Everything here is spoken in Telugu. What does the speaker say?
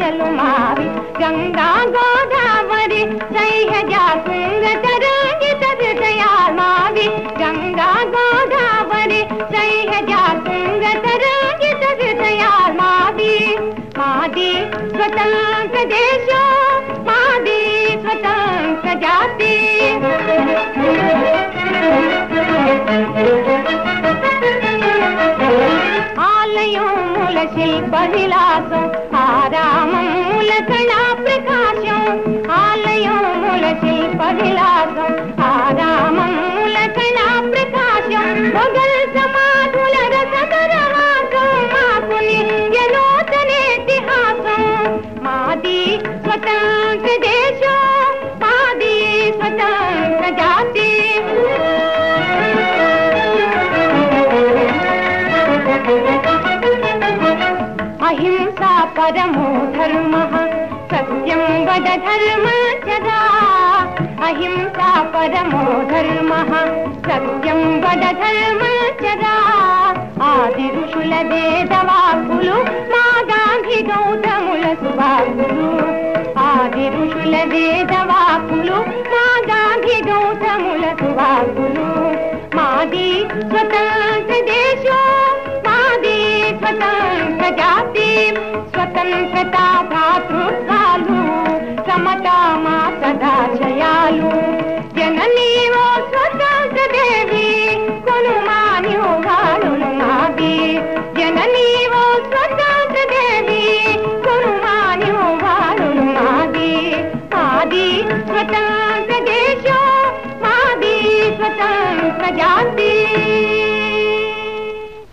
భాషలు మావి గంగా గోదావరి సహ్యజా తుంగతరంగిత హృదయాల్ మావి గంగా గోదావరి సహ్యజా తుంగతరంగిత హృదయాల్ మావి మాది స్వతంత్ర దేశం మాది స్వతంత్ర జాతి ఆలయముల శిల్ప విలాసం ఆరామముల కళా ప్రకాశం ఆలయముల శిల్ప విలాసం ఆరామముల కళా ప్రకాశం మొగల్ సమాధుల రసకరవాసం మాకు నిత్యనూతనేతిహాసం మాది స్వతంత్ర దేశం మాది స్వతంత్ర జాతి అహింసా పరమో ధర్మ సత్యం వద ధర్మచరా అహింసా పరమో ధర్మ సత్యం వద ధర్మచరా ఆది ఋషుల వేదవాక్కులు మా గాంధీ గౌతముల సువాక్కులు ఆది ఋషుల వేదవాక్కులు మా గాంధీ గౌతముల సువాక్కులు